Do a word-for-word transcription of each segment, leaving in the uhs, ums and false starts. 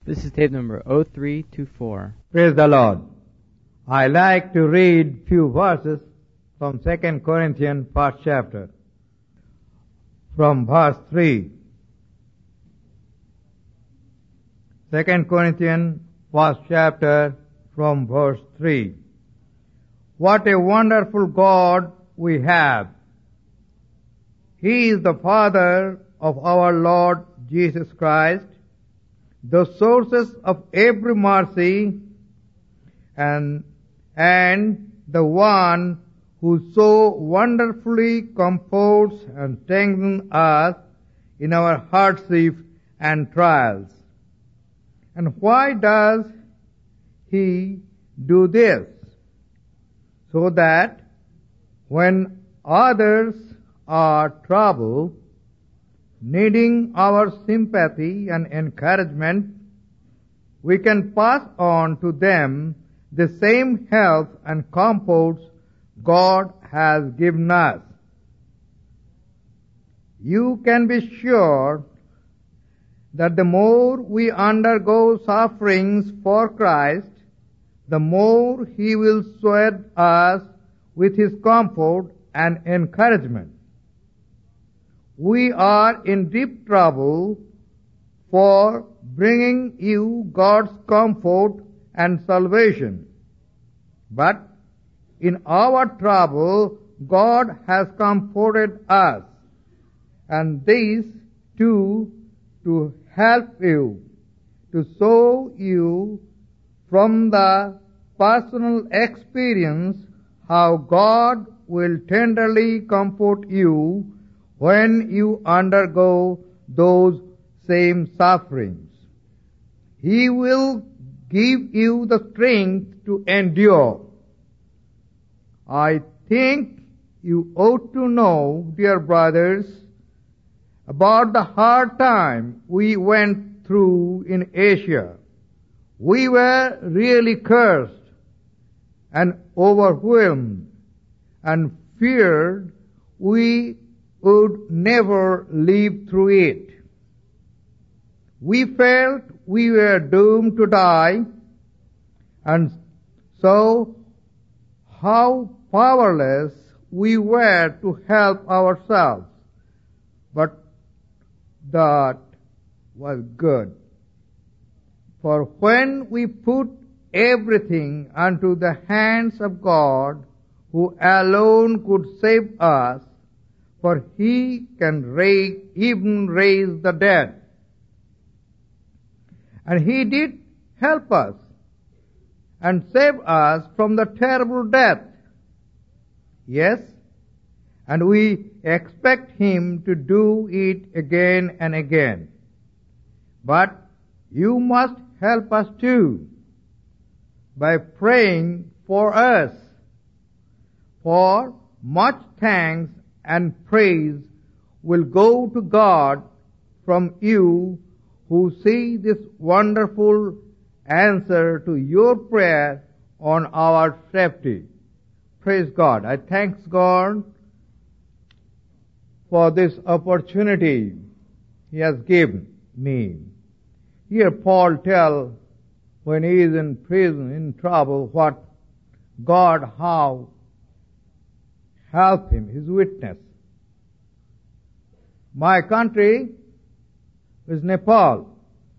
This is tape number oh three two four. Praise the Lord. I like to read few verses from Second Corinthians first chapter, from verse three. Second Corinthians first chapter, from verse three. What a wonderful God we have. He is the Father of our Lord Jesus Christ, the sources of every mercy, and, and the one who so wonderfully comforts and strengthens us in our hardship and trials. And why does He do this? So that when others are troubled, needing our sympathy and encouragement, we can pass on to them the same health and comforts God has given us. You can be sure that the more we undergo sufferings for Christ, the more He will swell us with His comfort and encouragement. We are in deep trouble for bringing you God's comfort and salvation. But in our trouble, God has comforted us, and this too to help you, to show you from the personal experience how God will tenderly comfort you when you undergo those same sufferings. He will give you the strength to endure. I think you ought to know, dear brothers, about the hard time we went through in Asia. We were really cursed and overwhelmed and feared we would never live through it. We felt we were doomed to die, and so how powerless we were to help ourselves. But that was good. For when we put everything unto the hands of God, who alone could save us, for He can raise, even raise the dead. And He did help us and save us from the terrible death. Yes, and we expect Him to do it again and again. But you must help us too by praying for us. For much thanks and praise will go to God from you who see this wonderful answer to your prayer on our safety. Praise God. I thank God for this opportunity He has given me. Here Paul tells, when he is in prison, in trouble, what God, how help him, his witness. My country is Nepal.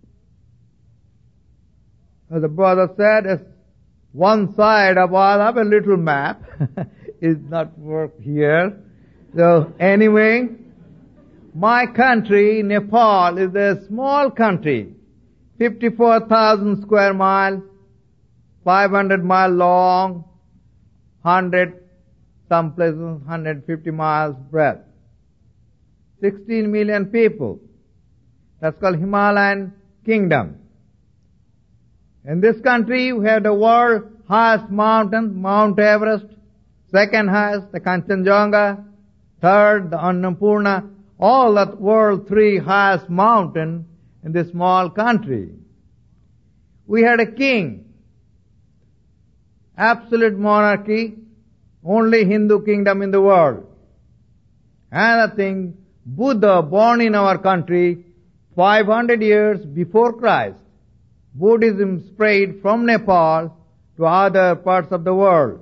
As the brother said, as one side of I have a little map. Is not work here. So anyway, my country, Nepal, is a small country, fifty-four thousand square miles, five hundred mile long, one hundred, some places one hundred fifty miles breadth. sixteen million people. That's called Himalayan Kingdom. In this country, we have the world's highest mountain, Mount Everest. Second highest, the Kanchenjunga. Third, the Annapurna. All that world three highest mountain in this small country. We had a king. Absolute monarchy. Only Hindu kingdom in the world. Another thing, Buddha born in our country five hundred years before Christ. Buddhism spread from Nepal to other parts of the world.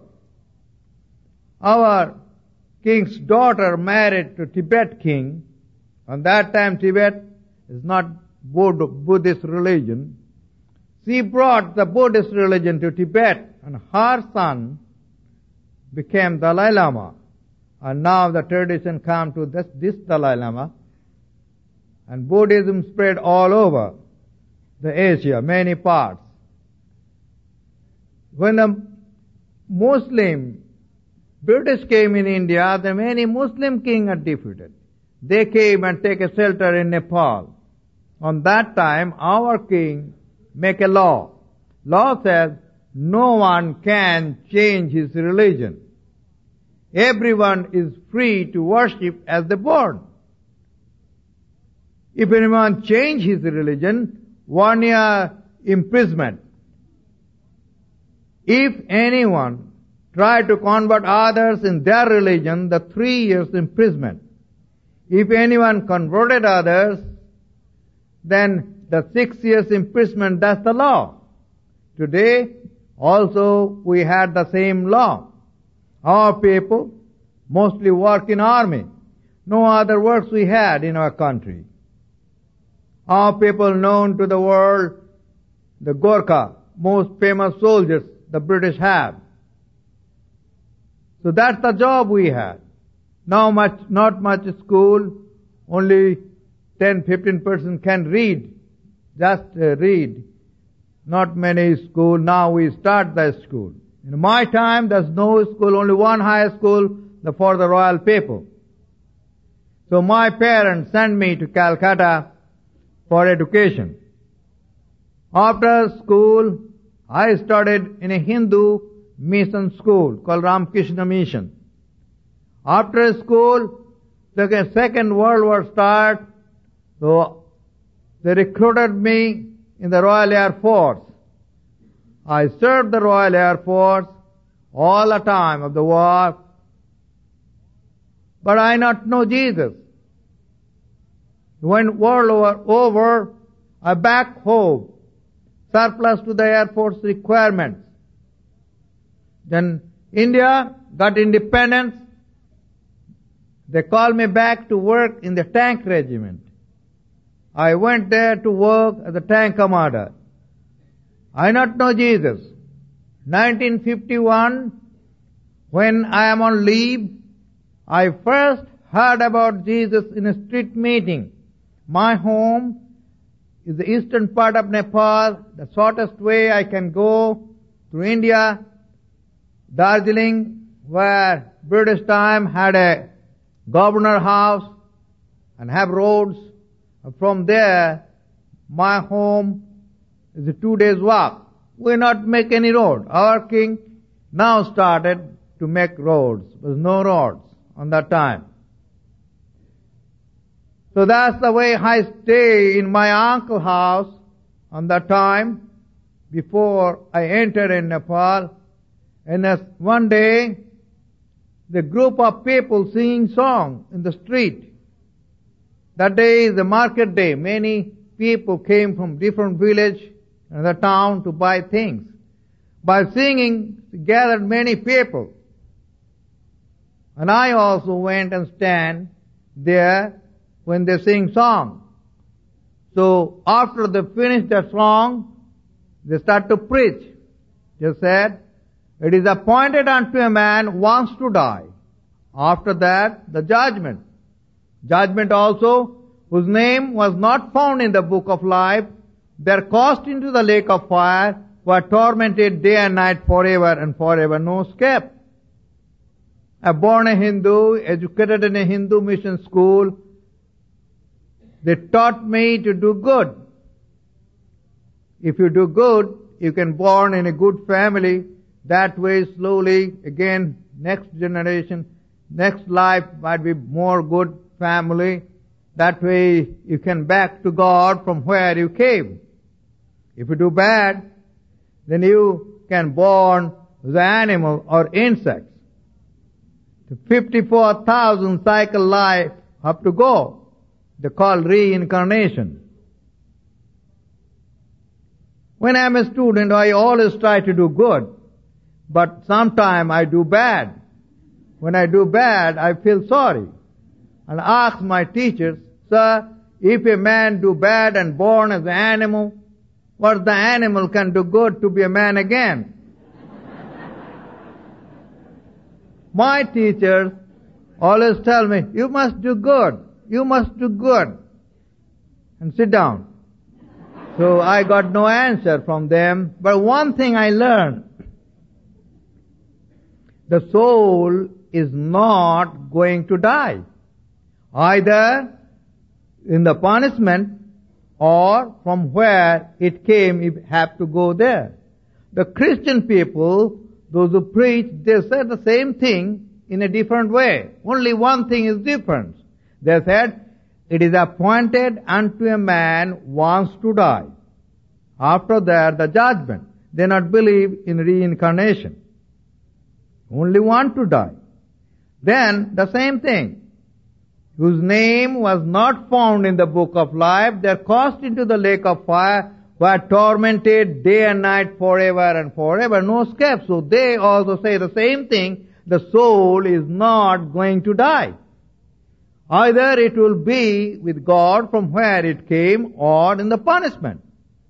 Our king's daughter married to Tibet king. On that time Tibet is not Buddhist religion. She brought the Buddhist religion to Tibet, and her son became Dalai Lama. And now the tradition come to this, this Dalai Lama. And Buddhism spread all over the Asia, many parts. When the Muslim, British came in India, the many Muslim kings are defeated. They came and take a shelter in Nepal. On that time, our king make a law. Law says no one can change his religion. Everyone is free to worship as they born. If anyone change his religion, one year imprisonment. If anyone try to convert others in their religion, the three years imprisonment. If anyone converted others, then the six years imprisonment, that's the law. Today, also, we had the same law. Our people mostly work in army. No other works we had in our country. Our people known to the world, the Gorkha, most famous soldiers the British have. So that's the job we had. Now much, not much school, only ten to fifteen percent can read, just uh, read. Not many school, now we start the school. In my time, there's no school, only one high school for the royal people. So my parents sent me to Calcutta for education. After school, I studied in a Hindu mission school called Ramakrishna Mission. After school, the Second World War started, so they recruited me in the Royal Air Force. I served the Royal Air Force all the time of the war, but I not know Jesus. When World War over, I back home, surplus to the Air Force requirements. Then India got independence. They called me back to work in the tank regiment. I went there to work as a tank commander. I not know Jesus. nineteen fifty-one, when I am on leave, I first heard about Jesus in a street meeting. My home is the eastern part of Nepal. The shortest way I can go to India, Darjeeling, where British time had a governor house and have roads. From there, my home is a two days walk. We not make any road. Our king now started to make roads. There was no roads on that time. So that's the way I stay in my uncle's house on that time before I entered in Nepal. And as one day, the group of people singing song in the street. That day is the market day. Many people came from different village and the town to buy things. By singing, gathered many people. And I also went and stand there when they sing song. So after they finish their song, they start to preach. They said, it is appointed unto a man once to die. After that, the judgment. Judgment also, whose name was not found in the book of life, they are cast into the lake of fire, were tormented day and night forever and forever, no escape. I born a Hindu, educated in a Hindu mission school. They taught me to do good. If you do good, you can born in a good family. That way slowly, again, next generation, next life might be more good family. That way you can back to God from where you came. If you do bad, then you can born as an animal or insect. The fifty-four thousand cycle life have to go. They call reincarnation. When I'm a student, I always try to do good. But sometimes I do bad. When I do bad, I feel sorry. And I ask my teachers, sir, if a man do bad and born as an animal, what the animal can do good to be a man again? My teachers always tell me, you must do good. You must do good. And sit down. So I got no answer from them. But one thing I learned, the soul is not going to die, either in the punishment or from where it came, it have to go there. The Christian people, those who preach, they said the same thing in a different way. Only one thing is different. They said, it is appointed unto a man once to die. After that, the judgment. They not believe in reincarnation. Only one to die. Then, the same thing. Whose name was not found in the book of life, they are cast into the lake of fire, were tormented day and night forever and forever, no escape. So they also say the same thing, the soul is not going to die. Either it will be with God from where it came, or in the punishment.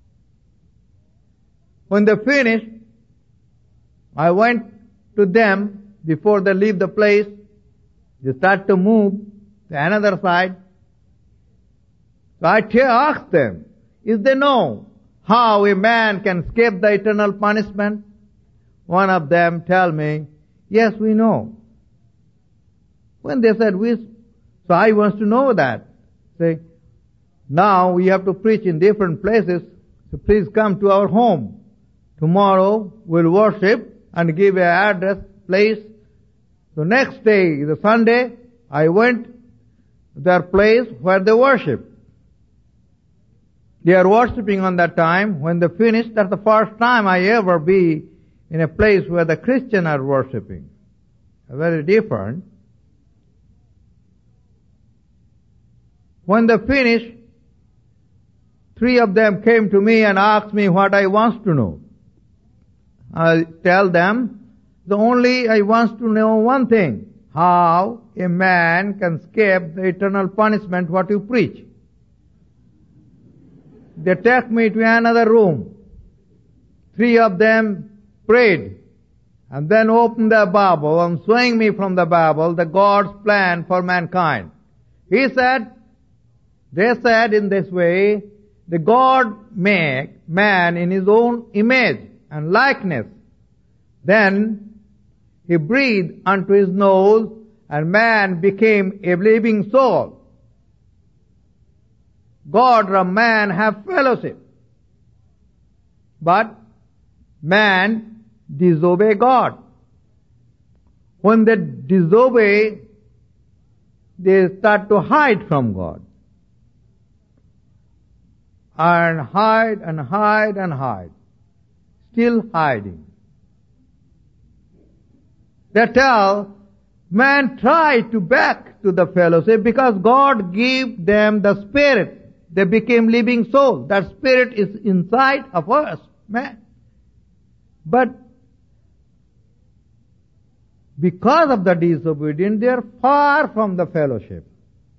When they finished, I went to them before they leave the place. They start to move to another side. So I asked them, if they know how a man can escape the eternal punishment? One of them tell me, yes, we know. When they said, we, so I want to know that. Say, now we have to preach in different places, so please come to our home. Tomorrow we'll worship and give an address, place. So next day, the Sunday, I went to their place where they worship. They are worshiping on that time. When they finish, that's the first time I ever be in a place where the Christians are worshiping. Very different. When they finish, three of them came to me and asked me what I want to know. I tell them, the only I want to know one thing, how a man can escape the eternal punishment what you preach. They take me to another room. Three of them prayed and then opened the Bible and showing me from the Bible the God's plan for mankind. He said, they said in this way, the God make man in his own image and likeness. Then he breathed unto his nose and man became a living soul. God and man have fellowship. But man disobey God. When they disobey, they start to hide from God. And hide and hide and hide. Still hiding. They tell, man try to back to the fellowship because God gave them the Spirit. They became living souls. That Spirit is inside of us, man. But because of the disobedience, they are far from the fellowship.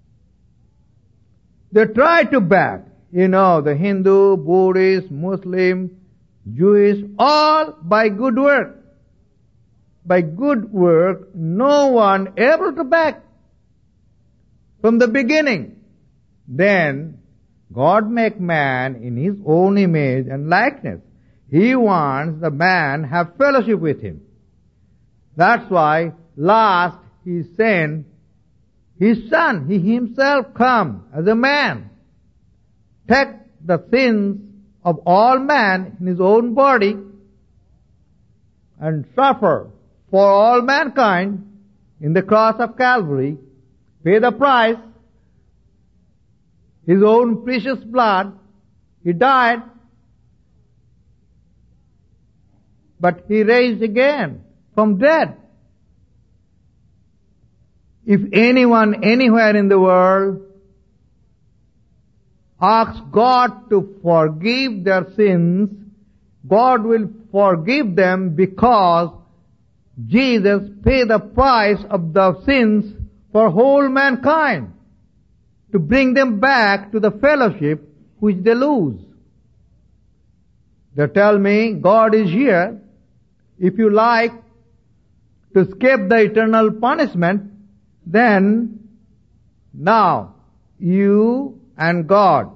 They try to back. You know, the Hindu, Buddhist, Muslim, Jewish, all by good work. By good work, no one able to back from the beginning. Then, God make man in His own image and likeness. He wants the man have fellowship with Him. That's why last He sent His Son. He Himself come as a man. Take the sins of all man in His own body and suffer for all mankind in the cross of Calvary, pay the price, His own precious blood. He died, but He raised again from dead. If anyone anywhere in the world asks God to forgive their sins, God will forgive them because Jesus paid the price of the sins for whole mankind to bring them back to the fellowship which they lose. They tell me, God is here. If you like to escape the eternal punishment, then now you and God,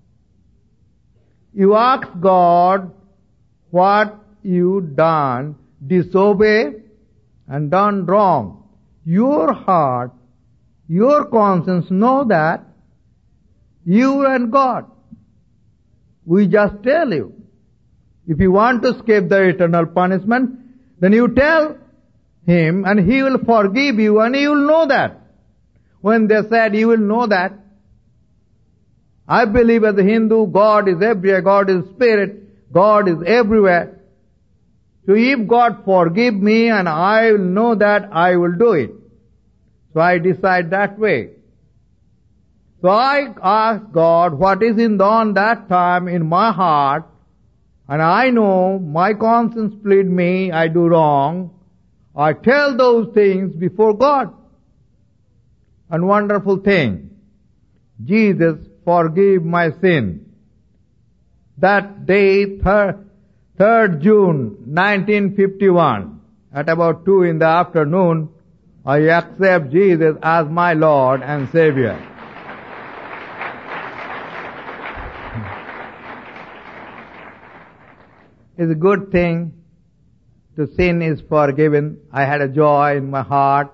you ask God what you done, disobey and done wrong. Your heart, your conscience know that, you and God. We just tell you. If you want to escape the eternal punishment, then you tell Him and He will forgive you and you will know that. When they said you will know that, I believe as a Hindu, God is everywhere, God is Spirit, God is everywhere. So if God forgive me and I will know that, I will do it. So I decide that way. So I ask God what is in on that time in my heart, and I know my conscience plead me, I do wrong. I tell those things before God. And wonderful thing, Jesus forgave my sin. That day, third June nineteen fifty-one, at about two in the afternoon, I accept Jesus as my Lord and Savior. It's a good thing to sin is forgiven. I had a joy in my heart.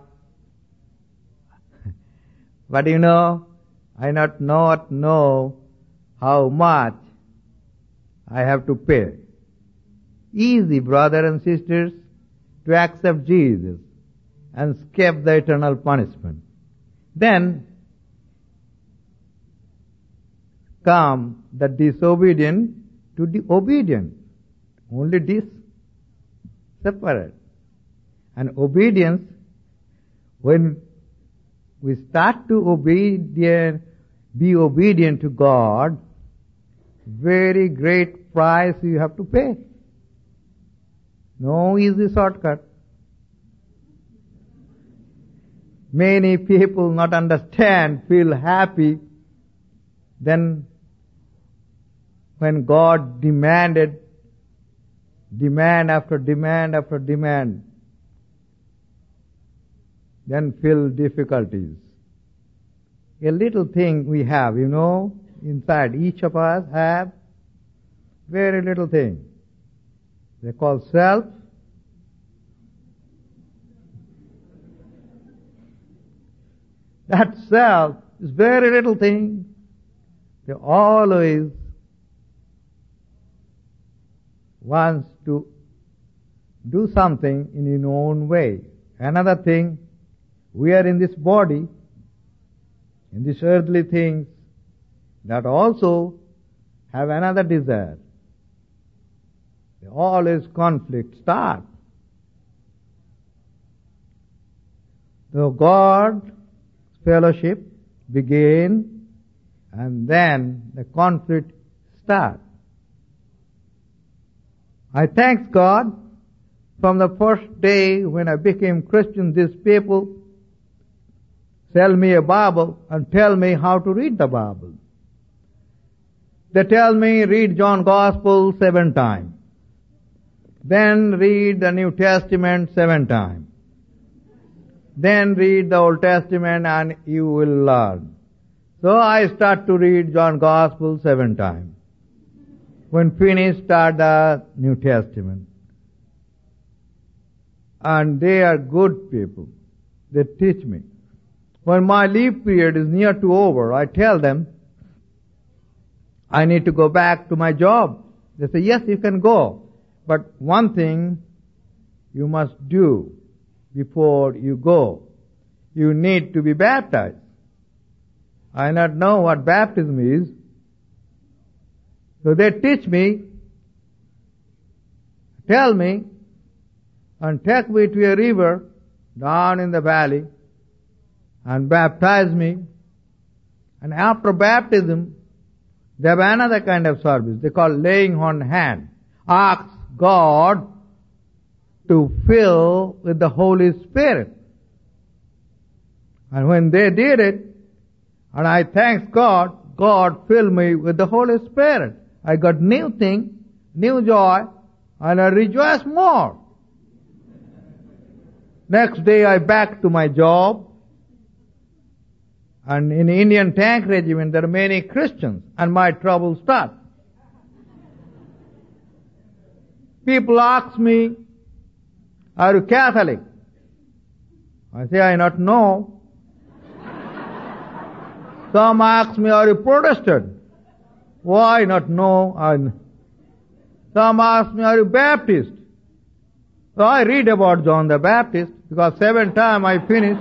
But you know, I not not know how much I have to pay. Easy, brother and sisters, to accept Jesus and escape the eternal punishment. Then come the disobedient to the obedient. Only this separate. And obedience, when we start to obedient, be obedient to God, very great price you have to pay. No easy shortcut. Many people not understand, feel happy. Then when God demanded, demand after demand after demand, then feel difficulties. A little thing we have, you know, inside each of us have very little thing. They call self. That self is very little thing. They always wants to do something in your own way. Another thing, we are in this body, in these earthly things, that also have another desire. They always conflict start. So God fellowship begin, and then the conflict start. I thank God from the first day when I became Christian, these people sell me a Bible and tell me how to read the Bible. They tell me read John Gospel seven times. Then read the New Testament seven times. Then read the Old Testament and you will learn. So I start to read John Gospel seven times. When finished, start the New Testament. And they are good people. They teach me. When my leave period is near to over, I tell them, I need to go back to my job. They say, yes, you can go. But one thing you must do before you go. You need to be baptized. I not know what baptism is. So they teach me, tell me, and take me to a river down in the valley and baptize me. And after baptism, they have another kind of service. They call laying on hand. asked God to fill with the Holy Spirit. And when they did it, and I thanked God, God filled me with the Holy Spirit. I got new thing, new joy, and I rejoiced more. Next day I back to my job, and in Indian tank regiment there are many Christians, and my trouble start. People ask me, are you Catholic? I say, I not know. Some ask me, are you Protestant? Why not know? I... Some ask me, are you Baptist? So I read about John the Baptist, because seven times I finished.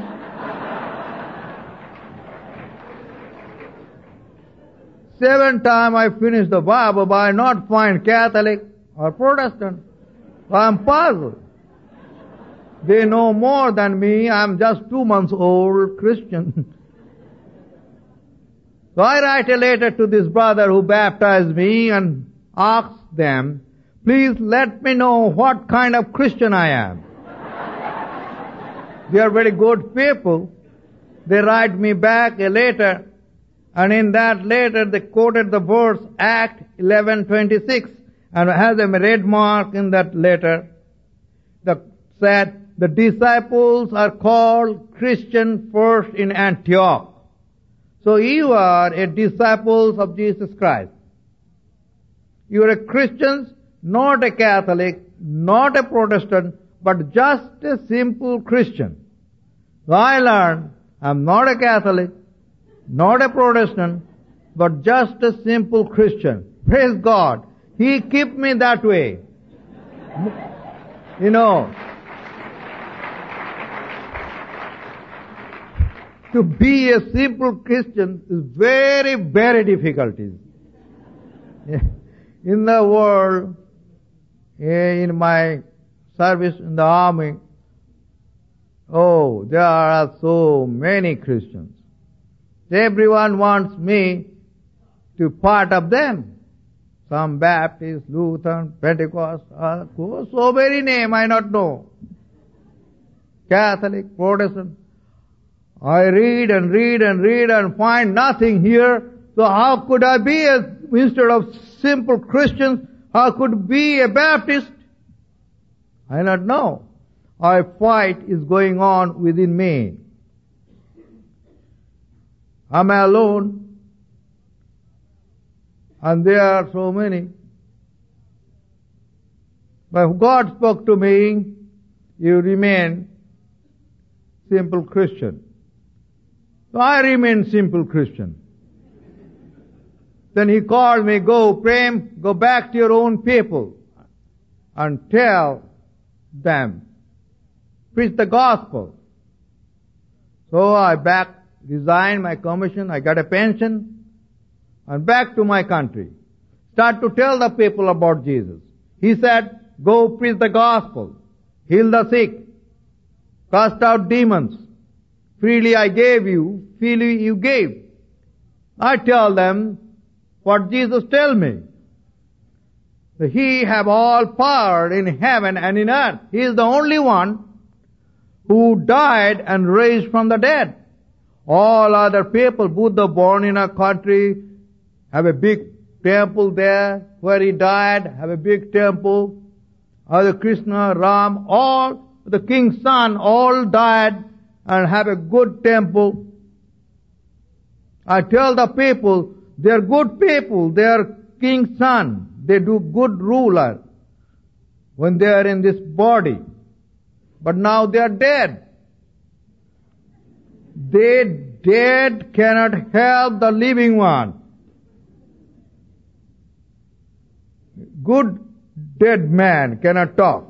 Seven times I finished the Bible, but I not find Catholic or Protestant. So I'm puzzled. They know more than me. I'm just two months old Christian. So I write a letter to this brother who baptized me and ask them, please let me know what kind of Christian I am. They are very good people. They write me back a letter, and in that letter they quoted the verse Acts eleven twenty-six, and has a red mark in that letter that said, the disciples are called Christian first in Antioch. So you are a disciples of Jesus Christ. You are a Christian, not a Catholic, not a Protestant, but just a simple Christian. So I learned I'm not a Catholic, not a Protestant, but just a simple Christian. Praise God. He kept me that way. You know, to be a simple Christian is very, very difficult. In the world, in my service in the army, oh, there are so many Christians. Everyone wants me to part of them. Some Baptist, Lutheran, Pentecost, uh, so many names I not know. Catholic, Protestant. I read and read and read and find nothing here. So how could I be a, instead of simple Christians, how could be a Baptist? I not know. A fight is going on within me. I'm alone, and there are so many. But God spoke to me, you remain simple Christian. So I remain simple Christian. Then he called me, go, Prem, go back to your own people and tell them, preach the gospel. So I back, resigned my commission, I got a pension, and back to my country. Start to tell the people about Jesus. He said, go preach the gospel, heal the sick, cast out demons. Freely I gave you, freely you gave. I tell them what Jesus tell me. That He have all power in heaven and in earth. He is the only one who died and raised from the dead. All other people, Buddha born in a country, have a big temple there where he died, have a big temple. Other Krishna, Ram, all the king's son, all died and have a good temple. I tell the people, they are good people, they are king's son, they do good ruler when they are in this body. But now they are dead. They dead cannot help the living one. Good dead man cannot talk.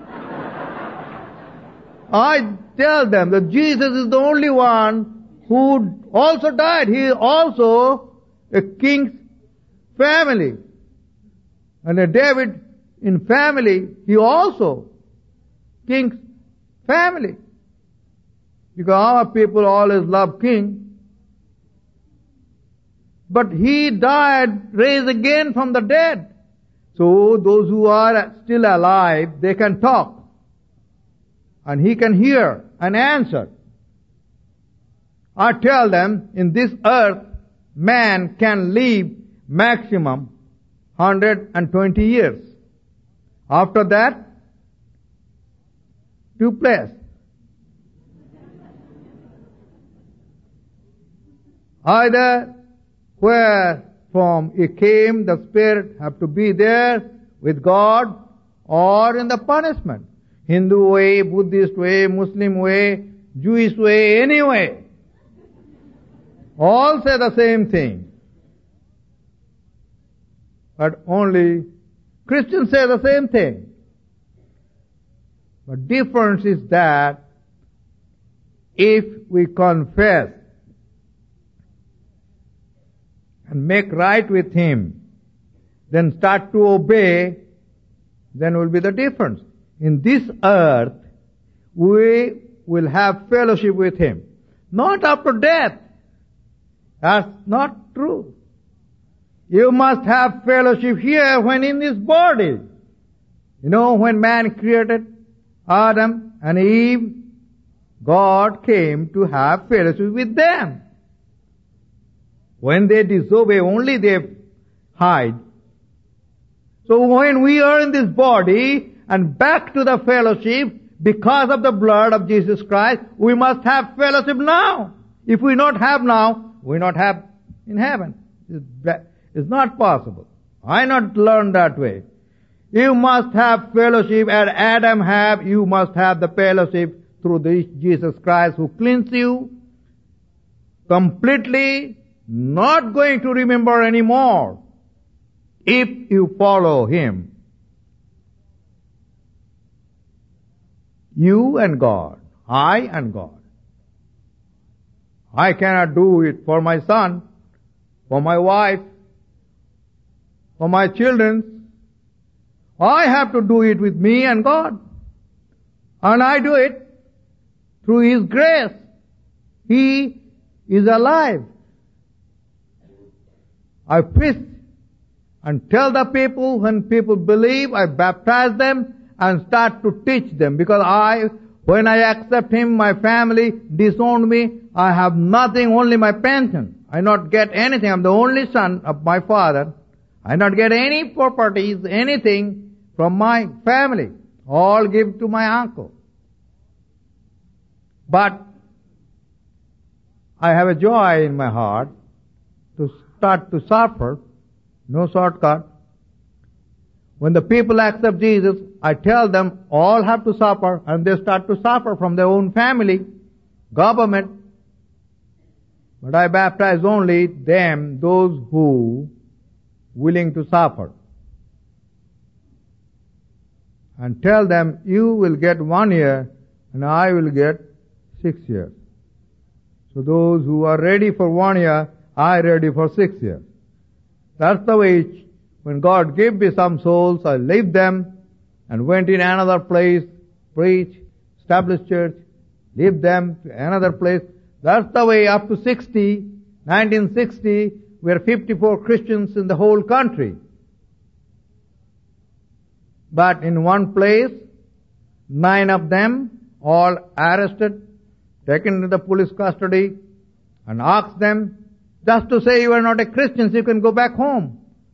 I tell them that Jesus is the only one who also died. He is also a king's family. And a David in family, he also king's family. Because our people always love king. But he died, raised again from the dead. So those who are still alive, they can talk. And he can hear and answer. I tell them, in this earth, man can live maximum one hundred twenty years. After that, two place. Either where from it came, the spirit have to be there with God, or in the punishment. Hindu way, Buddhist way, Muslim way, Jewish way, any way. All say the same thing. But only Christians say the same thing. But difference is that if we confess and make right with Him, then start to obey, then will be the difference. In this earth, we will have fellowship with Him. Not after death. That's not true. You must have fellowship here when in this body. You know, when man created Adam and Eve, God came to have fellowship with them. When they disobey, only they hide. So when we are in this body and back to the fellowship, because of the blood of Jesus Christ, we must have fellowship now. If we not have now, we not have in heaven. It's not possible. I not learned that way. You must have fellowship as Adam have. You must have the fellowship through the Jesus Christ who cleansed you completely, not going to remember anymore if you follow Him. You and God. I and God. I cannot do it for my son, for my wife, for my children. I have to do it with me and God. And I do it through His grace. He is alive. I preach and tell the people, when people believe, I baptize them and start to teach them. Because I, when I accept Him, my family disowned me. I have nothing, only my pension. I not get anything. I'm the only son of my father. I not get any properties, anything from my family. All give to my uncle. But I have a joy in my heart to start to suffer. No shortcut. When the people accept Jesus, I tell them all have to suffer, and they start to suffer from their own family, government. But I baptize only them, those who willing to suffer. And tell them, you will get one year, and I will get six years. So those who are ready for one year, I ready for six years. That's the way. When God gave me some souls, I leave them and went in another place, preach, establish church, leave them to another place. That's the way up to sixty, nineteen sixty, we were fifty-four Christians in the whole country. But in one place, nine of them all arrested, taken into the police custody, and asked them, just to say you are not a Christian, so you can go back home.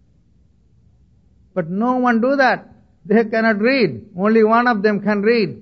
But no one do that. They cannot read. Only one of them can read.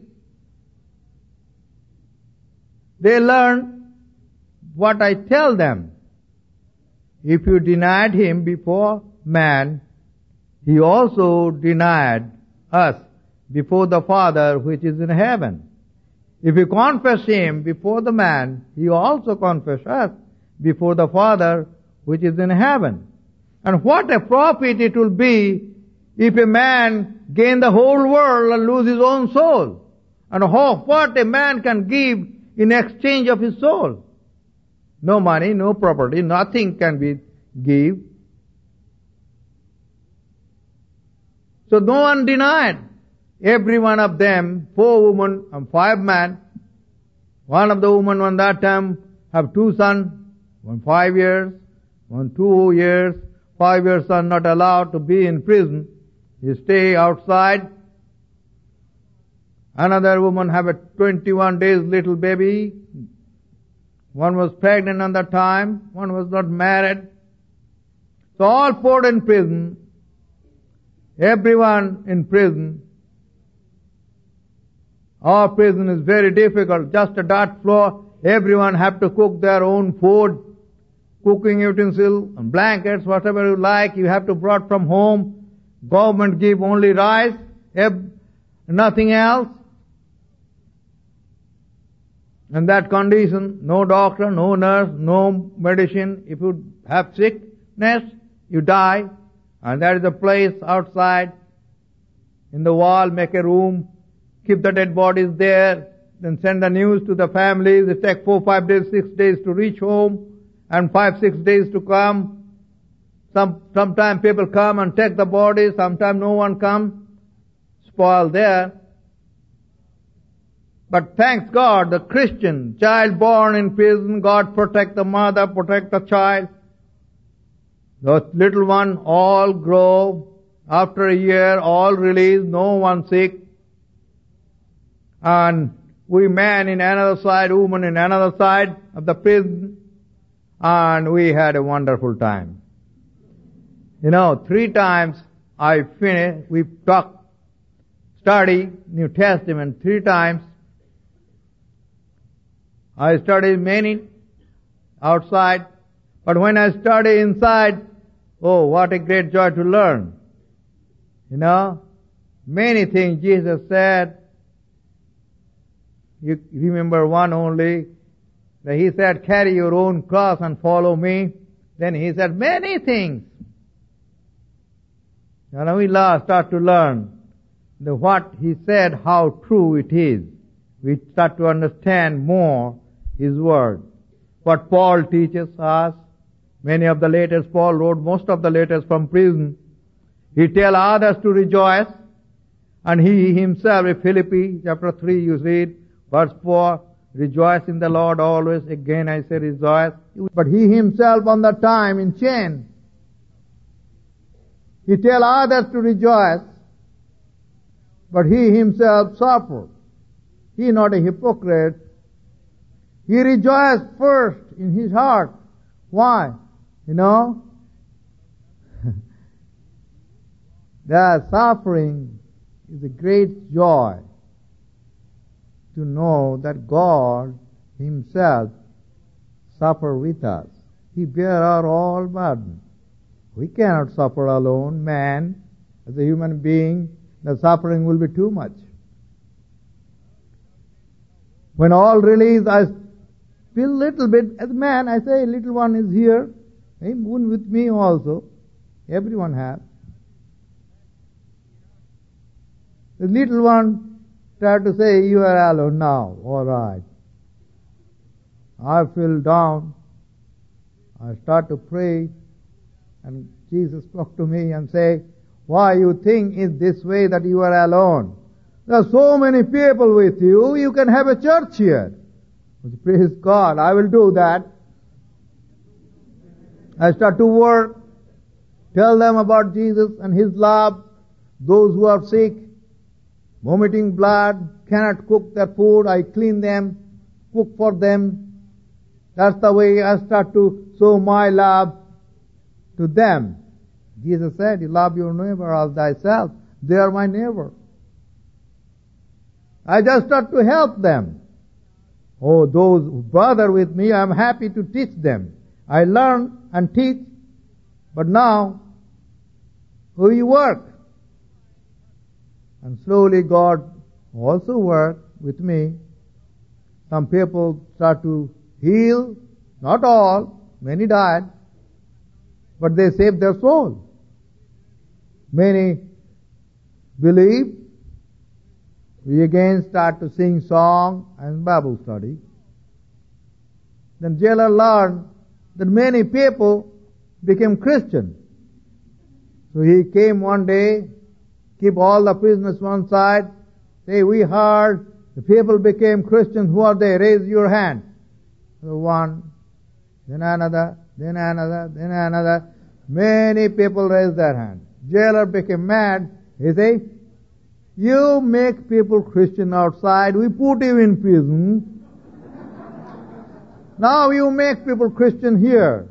They learn what I tell them. If you denied Him before man, He also denied us before the Father which is in heaven. If you confess Him before the man, He also confessed us before the Father which is in heaven. And what a profit it will be if a man gain the whole world and lose his own soul. And how, what a man can give in exchange of his soul. No money, no property, nothing can be give. So no one denied. Every one of them, four women and five men. One of the women on that time have two sons, one five years, one two years. Five years son not allowed to be in prison. You stay outside. Another woman have a twenty-one days little baby. One was pregnant at that time. One was not married. So all put in prison. Everyone in prison. Our prison is very difficult. Just a dirt floor. Everyone have to cook their own food. Cooking utensils, blankets, whatever you like. You have to brought from home. Government give only rice. Nothing else. In that condition, no doctor, no nurse, no medicine. If you have sickness, you die. And there is a place outside. In the wall, make a room. Keep the dead bodies there. Then send the news to the families. It takes four, five days, six days to reach home. And five, six days to come. Some, sometime people come and take the bodies. Sometime no one comes. Spoil there. But thanks God, the Christian child born in prison, God protect the mother, protect the child. The little one all grow. After a year, all released, no one sick. And we man in another side, woman in another side of the prison. And we had a wonderful time. You know, three times I finished, we talked, study New Testament three times. I studied many outside, but when I study inside, oh, what a great joy to learn. You know, many things Jesus said. You remember one only, that He said, carry your own cross and follow me. Then He said many things. And we start to learn the what He said, how true it is. We start to understand more His word. What Paul teaches us. Many of the letters, Paul wrote most of the letters from prison. He tell others to rejoice. And he himself, in Philippi chapter three, you read, verse four, rejoice in the Lord always. Again I say rejoice. But he himself on that time in chain, he tell others to rejoice, but he himself suffered. He not a hypocrite. He rejoiced first in his heart. Why? You know? The suffering is a great joy to know that God Himself suffer with us. He bear our all burden. We cannot suffer alone. Man, as a human being, the suffering will be too much. When all release, I feel little bit, as a man, I say, little one is here, even with me also. Everyone has. The little one tried to say, you are alone now. All right. I fell down. I start to pray. And Jesus spoke to me and said, why you think is this way that you are alone? There are so many people with you. You can have a church here. Praise God. I will do that. I start to work. Tell them about Jesus and His love. Those who are sick, vomiting blood, cannot cook their food, I clean them, cook for them. That's the way I start to show my love to them. Jesus said, you love your neighbor as thyself. They are my neighbor. I just start to help them. Oh, those who bother with me, I'm happy to teach them. I learn and teach, but now we work. And slowly God also worked with me. Some people start to heal, not all, many died, but they saved their soul. Many believe. We again start to sing song and Bible study. Then jailer learned that many people became Christian. So he came one day, keep all the prisoners one side, say, we heard the people became Christians. Who are they? Raise your hand. So one, then another, then another, then another. Many people raised their hand. Jailer became mad. He says, you make people Christian outside, we put you in prison. Now you make people Christian here.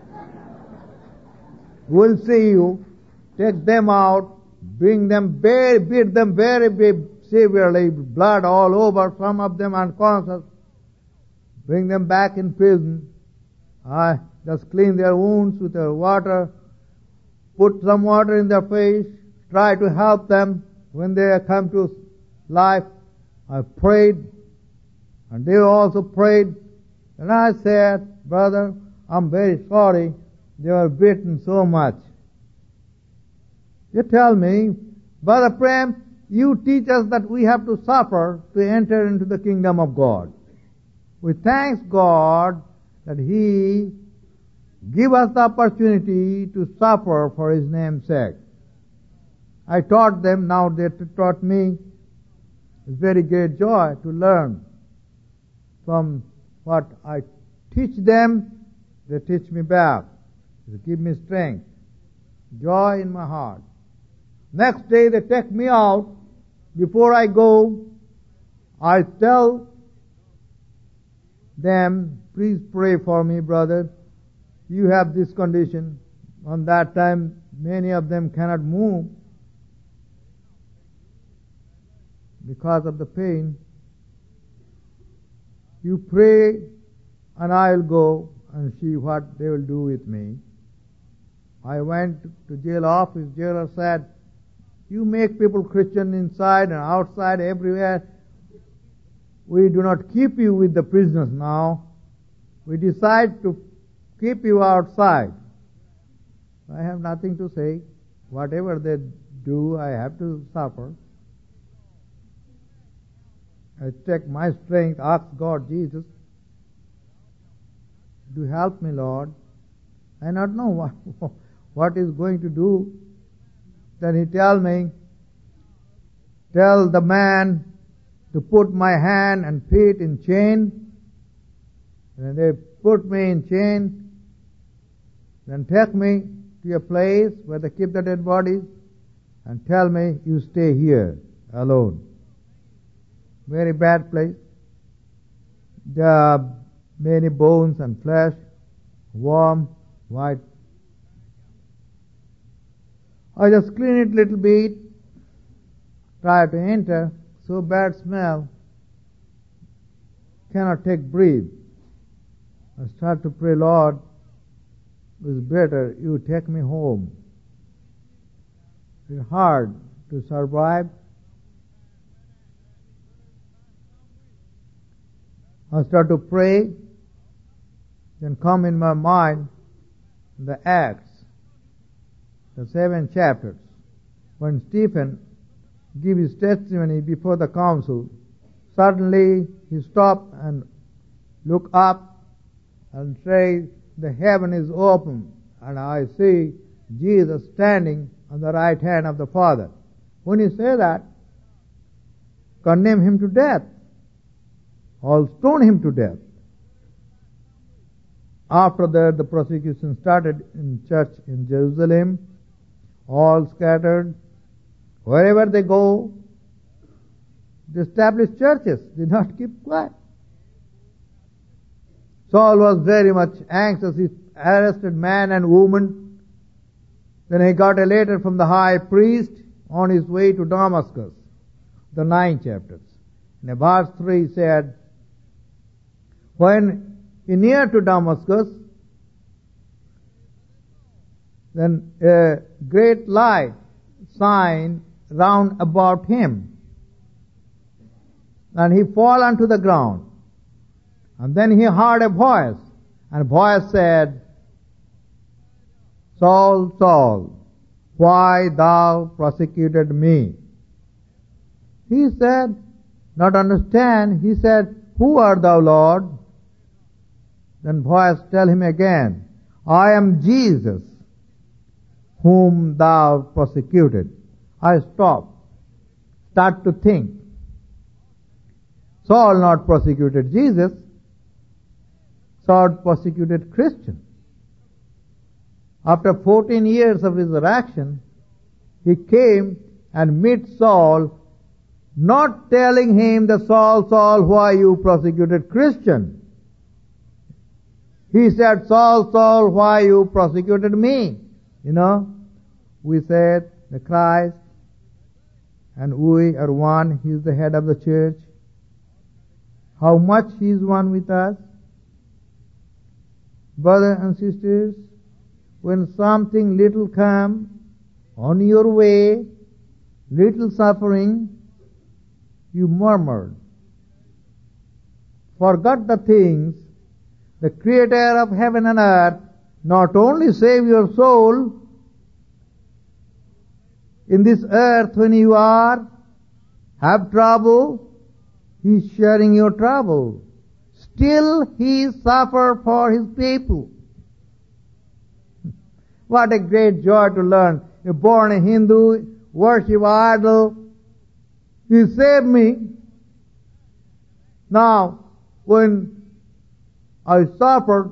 We'll see you, take them out, bring them, very, beat them very, very severely, blood all over, some of them unconscious, bring them back in prison. I just clean their wounds with the water, put some water in their face, try to help them when they come to life. I prayed, and they also prayed, and I said, brother, I'm very sorry they were beaten so much. You tell me, Brother Prem, you teach us that we have to suffer to enter into the kingdom of God. We thank God that He give us the opportunity to suffer for His name's sake. I taught them, now they taught me. It's very great joy to learn from what I teach them. They teach me back. They give me strength, joy in my heart. Next day they take me out. Before I go, I tell them, please pray for me, brother. You have this condition. On that time, many of them cannot move because of the pain. You pray, and I will go and see what they will do with me. I went to jail office. Jailer said, you make people Christian inside and outside, everywhere. We do not keep you with the prisoners now. We decide to keep you outside. I have nothing to say. Whatever they do, I have to suffer. I take my strength, ask God, Jesus, do help me, Lord. I not know what, what is going to do. Then he tell me, tell the man to put my hand and feet in chain. And they put me in chain. Then take me to a place where they keep the dead bodies and tell me, you stay here alone. Very bad place. There are many bones and flesh, warm, white. I just clean it a little bit, try to enter, so bad smell, cannot take breathe. I start to pray, Lord, it's better you take me home. It's hard to survive. I start to pray, then come in my mind the Acts, the seven chapters, when Stephen gave his testimony before the council. Suddenly he stopped and looked up and said, the heaven is open, and I see Jesus standing on the right hand of the Father. When he said that, condemn him to death, or stone him to death. After that, the persecution started in church in Jerusalem, all scattered. Wherever they go, they establish churches, did not keep quiet. Saul was very much anxious. He arrested man and woman. Then he got a letter from the high priest on his way to Damascus, the nine chapters. In verse three he said, when he near to Damascus, then a great light shine round about him, and he fall unto the ground. And then he heard a voice, and a voice said, Saul, Saul, why thou persecuted me? He said, not understand. He said, who art thou, Lord? Then voice tell him again, I am Jesus, whom thou persecuted. I stop, start to think. Saul not persecuted Jesus. Saul persecuted Christians. After fourteen years of resurrection, he came and meet Saul, not telling him that Saul, Saul, why you persecuted Christian? He said, Saul, Saul, why you persecuted me? You know, we said the Christ and we are one. He is the head of the church. How much He is one with us? Brothers and sisters, when something little come on your way, little suffering, you murmured, forgot the things the Creator of heaven and earth not only save your soul in this earth when you are, have trouble, He is sharing your trouble. Still He suffered for His people. What a great joy to learn. You're born a Hindu, worship idol. He saved me. Now, when I suffered,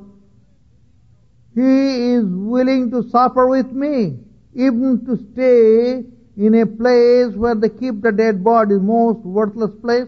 He is willing to suffer with me, even to stay in a place where they keep the dead body, most worthless place.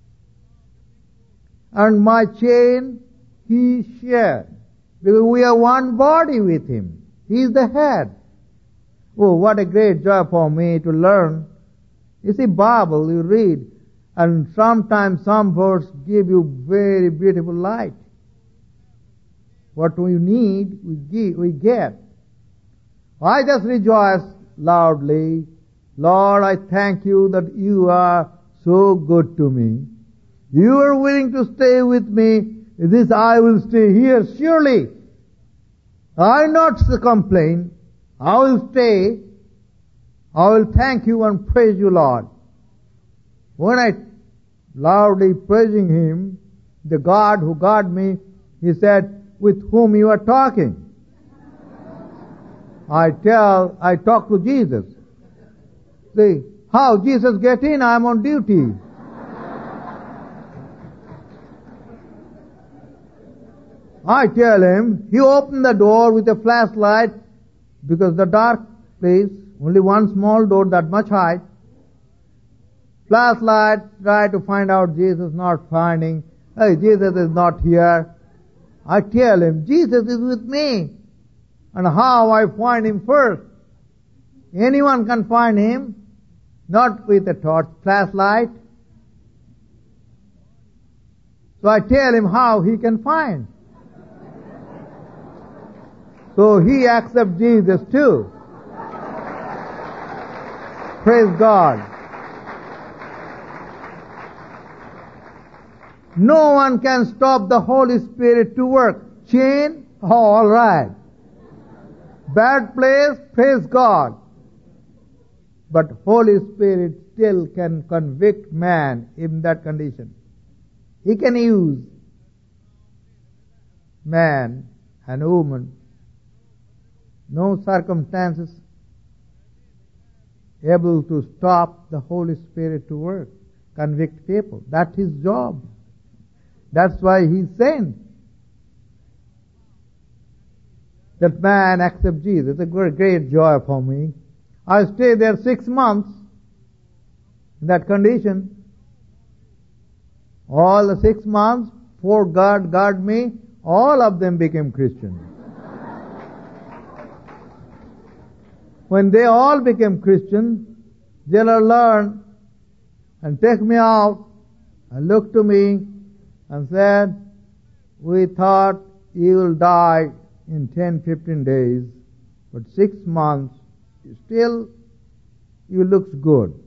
And my chain He shared, because we are one body with Him. He is the head. Oh, what a great joy for me to learn. You see, Bible you read, and sometimes some verse give you very beautiful light. What we need, we give, we get. I just rejoice loudly. Lord, I thank You that You are so good to me. You are willing to stay with me. This I will stay here surely. I will not complain. I will stay. I will thank You and praise You, Lord. When I loudly praising Him, the God who got me, He said, with whom you are talking? I tell, I talk to Jesus. See, how Jesus get in? I am on duty. I tell him, he opened the door with a flashlight, because the dark place, only one small door that much height. Flashlight, try to find out Jesus, not finding. Hey, Jesus is not here. I tell him, Jesus is with me. And how I find Him first? Anyone can find Him, not with a torch, flashlight. So I tell him how he can find. So he accepts Jesus too. Praise God. No one can stop the Holy Spirit to work. Chain? Oh, all right. Bad place? Praise God. But Holy Spirit still can convict man in that condition. He can use man and woman. No circumstances able to stop the Holy Spirit to work, convict people. That's His job. That's why He sent. That man accept Jesus. It's a great, great joy for me. I stayed there six months in that condition. All the six months, for God guard me, all of them became Christians. When they all became Christians, jailer learned and take me out and looked to me and said, we thought you will die in ten, fifteen days, but six months, still you looks good.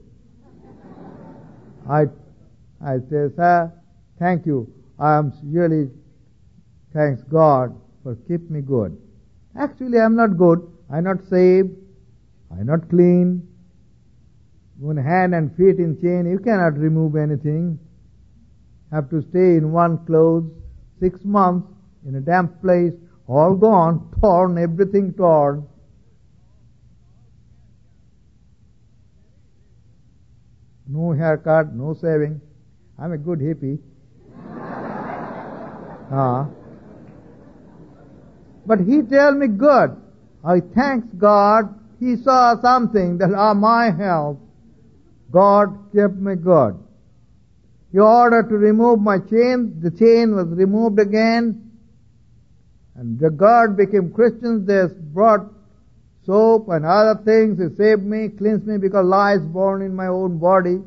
I, I say, sir, thank you. I am really, thanks God for keep me good. Actually, I am not good. I am not saved. I am not clean. One hand and feet in chain, you cannot remove anything. Have to stay in one clothes six months in a damp place, all gone, torn, everything torn. No haircut, no saving. I'm a good hippie. ah. But he tell me good. I thanks God. He saw something that are my health. God kept me good. He ordered to remove my chain. The chain was removed again. And the God became Christians. They brought soap and other things. He saved me, cleansed me because lies born in my own body.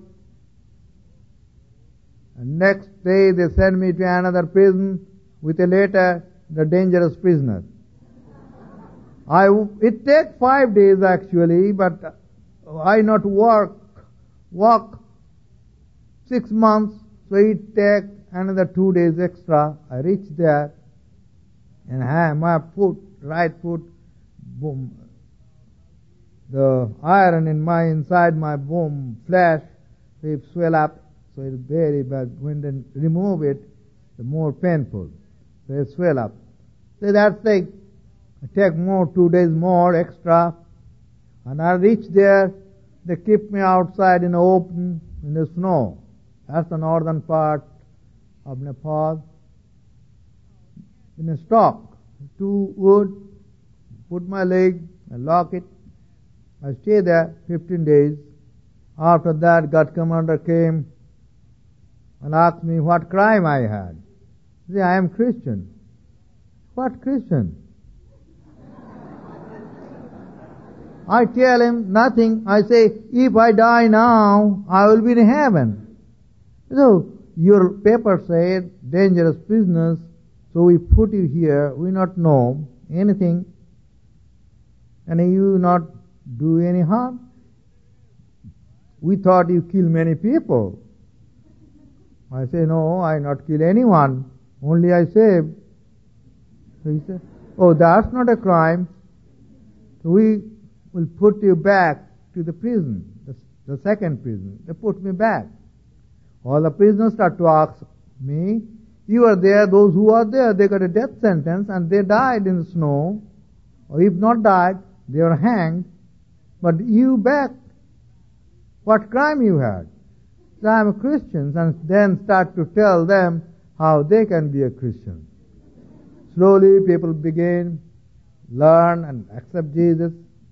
And next day they sent me to another prison with a letter, the dangerous prisoner. I, it takes five days actually, but I not work, walk six months, so it takes another two days extra. I reach there, and I, my foot, right foot, boom, the iron in my inside my bone flesh, it swell up, so it's very bad. When they remove it, the more painful. So it swell up. So that's the take more, two days more extra. And I reach there, they keep me outside in the open, in the snow. That's the northern part of Nepal. In a stock, two wood, put my leg, I lock it. I stay there fifteen days. After that, God commander came and asked me what crime I had. I say, I am Christian. What Christian? I tell him nothing. I say, if I die now, I will be in heaven. So, your paper said, dangerous prisoners, so we put you here, we not know anything, and you not do any harm. We thought you kill many people. I say, no, I not kill anyone, only I saved. So he said, oh, that's not a crime. So we will put you back to the prison, the, the second prison. They put me back. All the prisoners start to ask me, you are there, those who are there, they got a death sentence and they died in the snow, or if not died, they are hanged, but you back, what crime you had? So I am a Christian, and then start to tell them how they can be a Christian. Slowly people begin, learn and accept Jesus.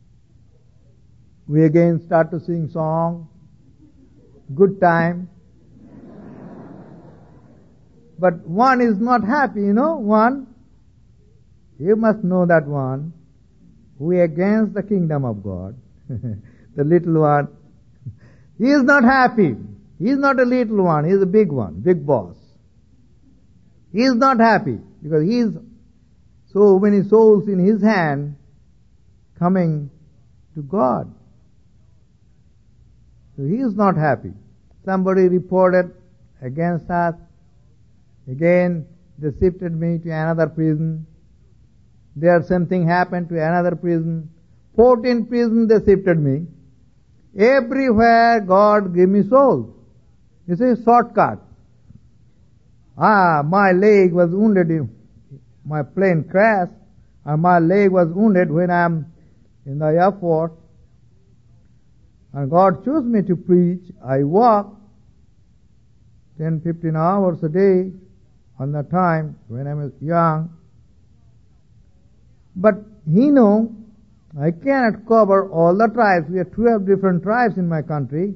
We again start to sing song, good time. But one is not happy, you know, one. You must know that one who is against the kingdom of God, the little one. He is not happy. He is not a little one, he is a big one, big boss. He is not happy because he is so many souls in his hand coming to God. So he is not happy. Somebody reported against us. Again, they shifted me to another prison. There something happened to another prison. Fourteen prisons they shifted me. Everywhere God gave me souls. It's a shortcut. Ah, my leg was wounded in my plane crashed, and my leg was wounded when I am in the Air Force. And God chose me to preach. I walk ten, fifteen hours a day on the time when I was young. But He knows I cannot cover all the tribes. We have twelve different tribes in my country.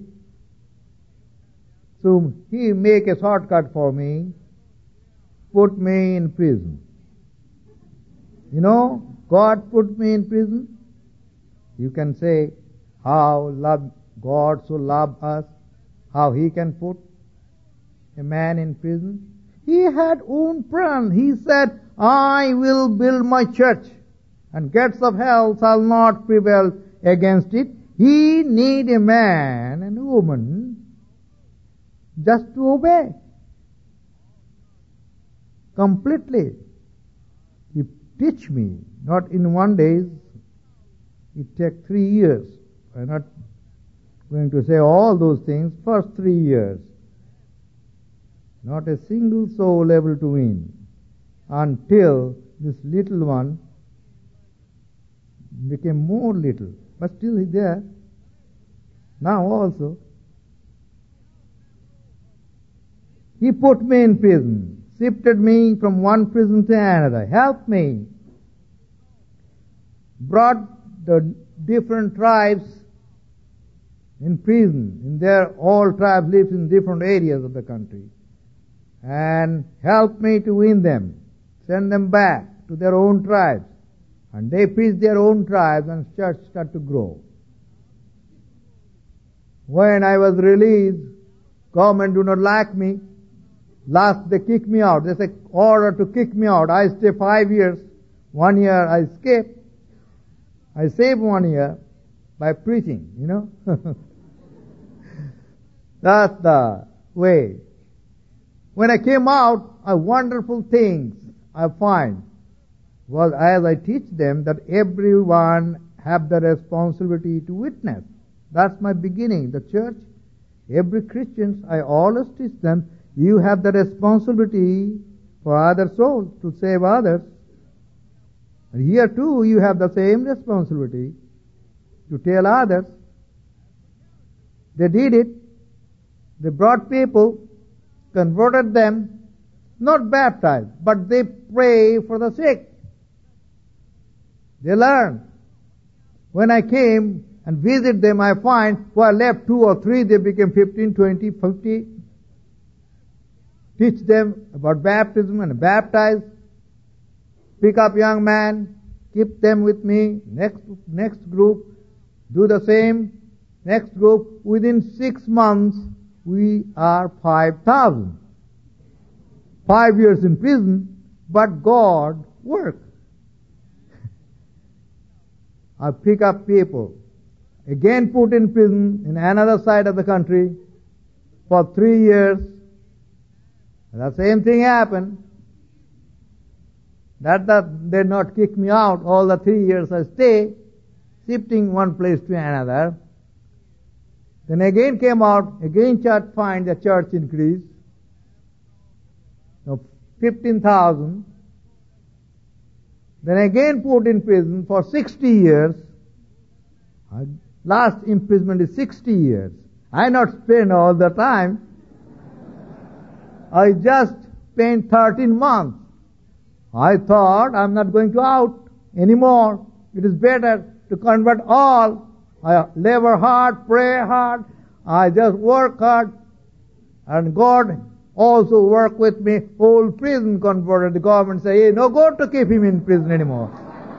So He make a shortcut for me, put me in prison. You know, God put me in prison. You can say, how love God so loved us, how He can put a man in prison. He had own plan. He said, I will build my church, and gates of hell shall not prevail against it. He need a man and a woman just to obey completely. He teach me, not in one day. It take three years. I'm not going to say all those things. First three years. Not a single soul able to win until this little one became more little. But still he's there. Now also. He put me in prison, shifted me from one prison to another, helped me, brought the different tribes in prison. In there, all tribes live in different areas of the country. And help me to win them. Send them back to their own tribes. And they preach their own tribes and church start to grow. When I was released, government do not like me. Last they kick me out. They say order to kick me out. I stay five years. One year I escape. I save one year by preaching, you know. That's the way. When I came out, a wonderful things I find was as I teach them that everyone have the responsibility to witness. That's my beginning. The church, every Christian, I always teach them, you have the responsibility for other souls, to save others. And here too, you have the same responsibility to tell others. They did it. They brought people, converted them, not baptized, but they pray for the sick. They learn. When I came and visit them, I find who I left two or three, they became fifteen, twenty, fifty. Teach them about baptism and baptize. Pick up young man, keep them with me. Next, next group, do the same. Next group, within six months, we are five thousand. Five years in prison, but God worked. I pick up people, again put in prison in another side of the country for three years. The same thing happened. That, that they not kick me out. All the three years I stay, shifting one place to another. Then again came out, again church find the church increase. Now fifteen thousand. Then again put in prison for sixty years. Last imprisonment is sixty years. I not spend all the time. I just spent thirteen months. I thought I'm not going to out anymore. It is better to convert all. I labor hard, pray hard. I just work hard. And God also work with me. Whole prison converted. The government say, hey, no good to keep him in prison anymore.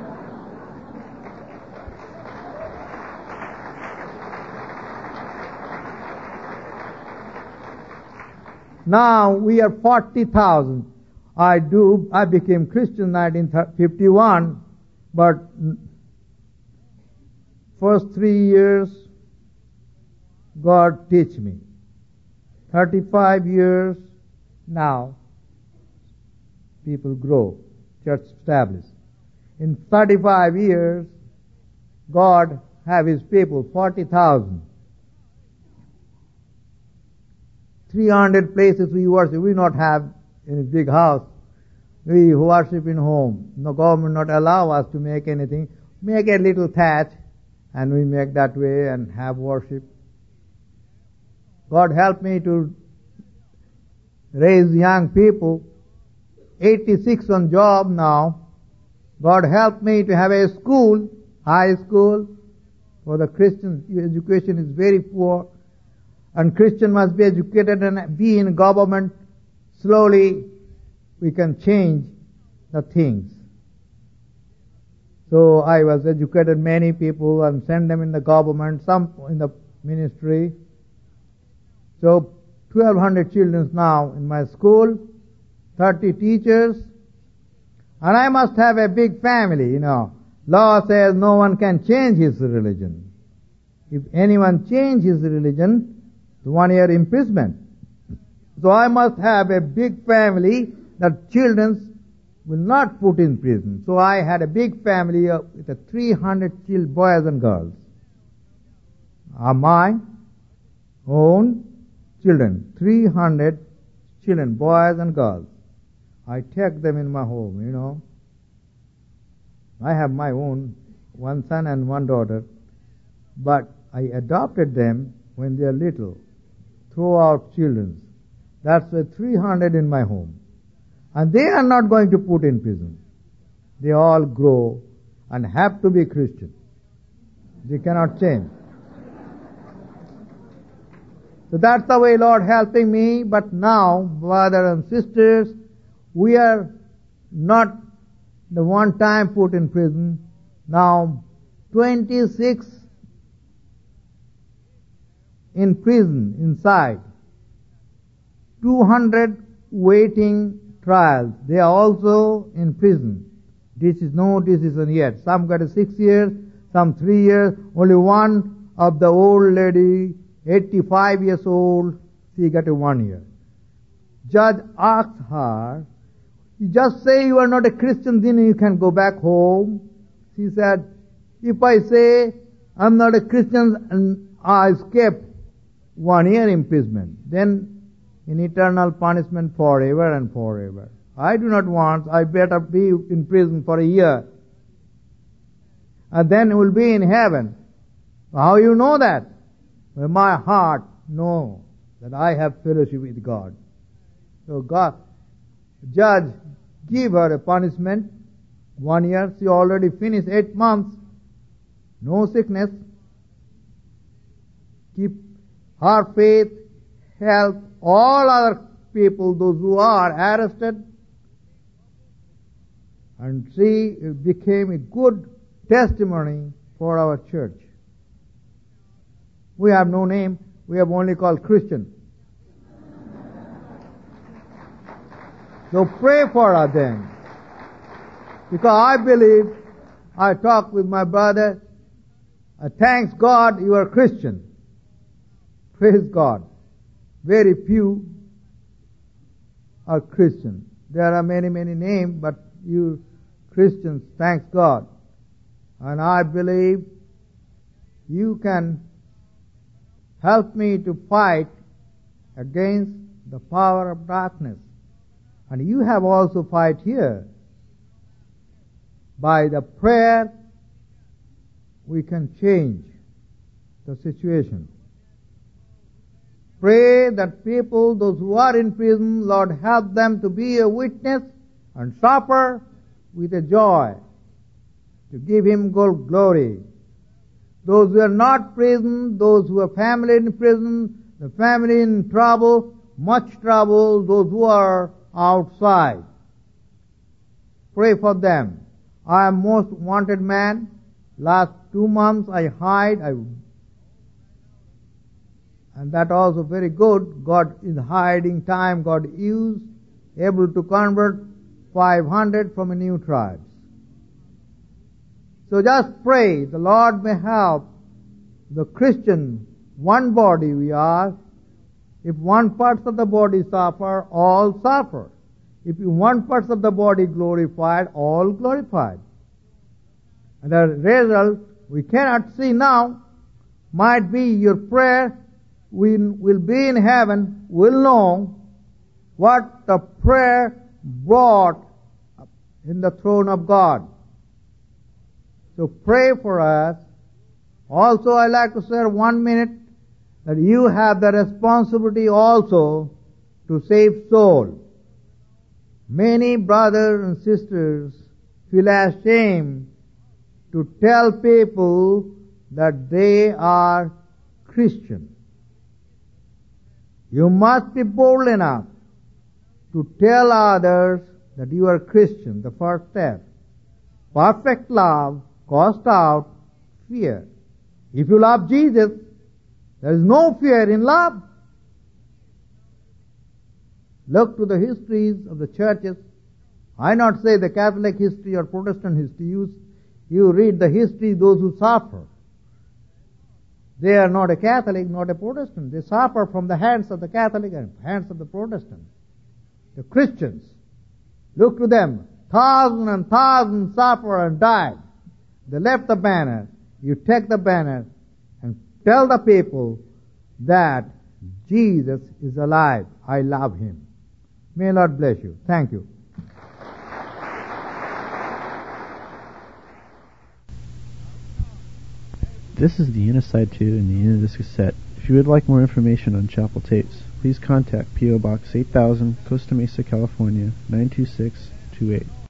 Now we are forty thousand. I do, I became Christian in nineteen fifty-one, but first three years, God teach me. thirty-five years now, people grow, church established. In thirty-five years, God have His people, forty thousand. three hundred places we worship. We not have in a big house. We worship in home. No government not allow us to make anything. Make a little thatch and we make that way and have worship. God help me to raise young people. eighty-six on job now. God help me to have a school, high school, for the Christian education is very poor. And Christian must be educated and be in government. Slowly we can change the things. So I was educated many people and sent them in the government, some in the ministry. So twelve hundred children now in my school, thirty teachers, and I must have a big family, you know. Law says no one can change his religion. If anyone changes his religion, one year imprisonment. So I must have a big family that children will not put in prison. So I had a big family of, with a three hundred children, boys and girls. Are my own children, three hundred children, boys and girls. I take them in my home, you know. I have my own, one son and one daughter, but I adopted them when they are little. Throw out children. That's why three hundred in my home. And they are not going to put in prison. They all grow and have to be Christian. They cannot change. So that's the way Lord helping me. But now, brothers and sisters, we are not the one time put in prison. Now, twenty-six in prison inside. two hundred waiting trials. They are also in prison. This is no decision yet. Some got a six years, some three years. Only one of the old lady, eighty-five years old, she got a one year. Judge asked her, you just say you are not a Christian, then you can go back home. She said, if I say I'm not a Christian and I escape one year imprisonment, then in eternal punishment forever and forever. I do not want, I better be in prison for a year. And then will be in heaven. How you know that? Well, my heart knows that I have fellowship with God. So God, judge, give her a punishment. One year, she already finished eight months. No sickness. Keep her faith, health, all other people, those who are arrested. And she became a good testimony for our church. We have no name. We have only called Christian. So pray for her then. Because I believe, I talked with my brother, I thanks God you are Christian. Praise God. Very few are Christian. There are many, many names, but you Christians, thanks God. And I believe you can help me to fight against the power of darkness. And you have also fight here. By the prayer, we can change the situation. Pray that people, those who are in prison, Lord, help them to be a witness and suffer with a joy, to give Him glory. Those who are not prison, those who have family in prison, the family in trouble, much trouble, those who are outside. Pray for them. I am most wanted man. Last two months I hide. I, and that also very good. God in hiding time, God used, able to convert five hundred from a new tribes. So just pray, the Lord may help the Christian, one body we are. If one part of the body suffer, all suffer. If one part of the body glorified, all glorified. And the result we cannot see now. Might be your prayer we will be in heaven, will know what the prayer brought in the throne of God. So pray for us. Also, I like to share one minute that you have the responsibility also to save soul. Many brothers and sisters feel ashamed to tell people that they are Christian. You must be bold enough to tell others that you are Christian, the first step. Perfect love casts out fear. If you love Jesus, there is no fear in love. Look to the histories of the churches. I not say the Catholic history or Protestant history. You, you read the history, those who suffer. They are not a Catholic, not a Protestant. They suffer from the hands of the Catholic and hands of the Protestant. The Christians, look to them. Thousands and thousands suffer and died. They left the banner. You take the banner and tell the people that Jesus is alive. I love Him. May Lord bless you. Thank you. This is the unit side two in the unit disc cassette. If you would like more information on Chapel Tapes, please contact P O Box eight thousand, Costa Mesa, California nine two six two eight.